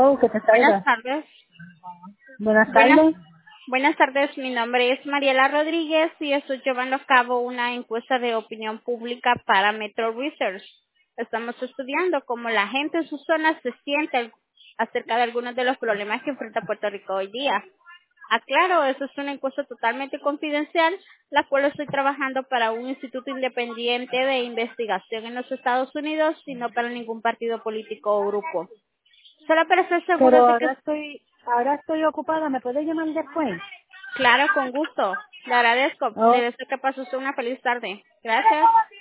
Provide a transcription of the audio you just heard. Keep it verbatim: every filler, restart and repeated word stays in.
Hello, que te Buenas salga. tardes. Buenas Buenas, tardes. buenas tardes, mi nombre es Mariela Rodríguez y estoy llevando a cabo una encuesta de opinión pública para Metro Research. Estamos estudiando cómo la gente en su zona se siente acerca de algunos de los problemas que enfrenta Puerto Rico hoy día. Aclaro, eso es una encuesta totalmente confidencial, la cual estoy trabajando para un instituto independiente de investigación en los Estados Unidos y no para ningún partido político o grupo. Solo para estar Pero seguros de que ahora estoy, ahora estoy ocupada. ¿Me puedes llamar después? Claro, con gusto. Le agradezco. Le Oh, deseo que pase usted una feliz tarde. Gracias.